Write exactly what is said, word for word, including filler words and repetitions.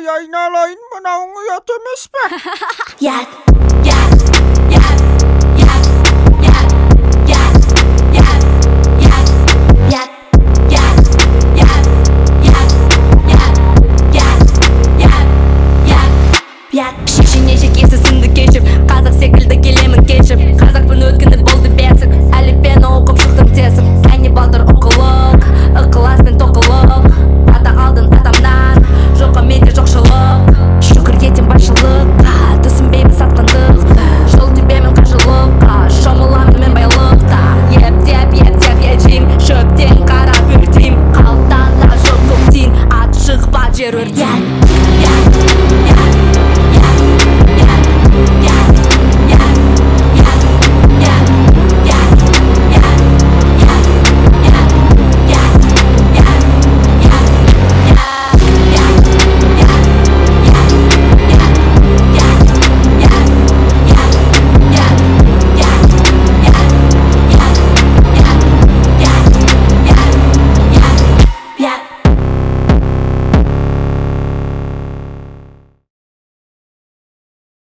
Ay aynalayın, mınavın uyat emes mi? Yat, yat, yat, yat, yat, yat, yat, yat, yat, yat, yat, yat, yat, yat, yat, yat, yat. Şişine şekilsizindi geçip, Kazak секілді келемін кешіп. Қазақпын өткенді болды бесік, әліппені оқып шықтым тесіп. Әне балдар оқылық, ықылас пен тоқылық. Ата алдын атамнан, жоққа менде жоқшылық. Шүкір етем басшылыққа, түсінбеймін сатқандыққа. Жол тебемін қажылыққа, шомыламын мен байлықта. Ептеп, ептеп ежейм, шөптен қарап өртейм. Қалтанда жоқ көктейін, ат шықпа жер өртейм.